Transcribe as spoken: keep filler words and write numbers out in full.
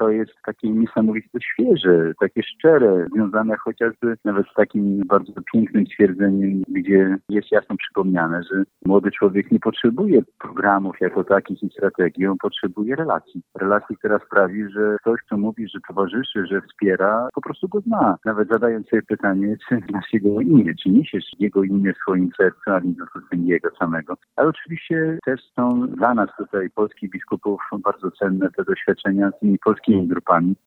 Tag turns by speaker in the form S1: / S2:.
S1: to jest takie niesamowite świeże, takie szczere, związane chociażby nawet z takim bardzo pięknym twierdzeniem, gdzie jest jasno przypomniane, że młody człowiek nie potrzebuje programów jako takich i strategii, on potrzebuje relacji. Relacji, która sprawi, że ktoś, kto mówi, że towarzyszy, że wspiera, po prostu go zna. Nawet zadając sobie pytanie, czy znasz jego imię, czy niesiesz jego imię w swoim sercu, a nie tylko jego samego. Ale oczywiście też są dla nas tutaj, polskich biskupów, bardzo cenne te doświadczenia z tymi polskimi grupami.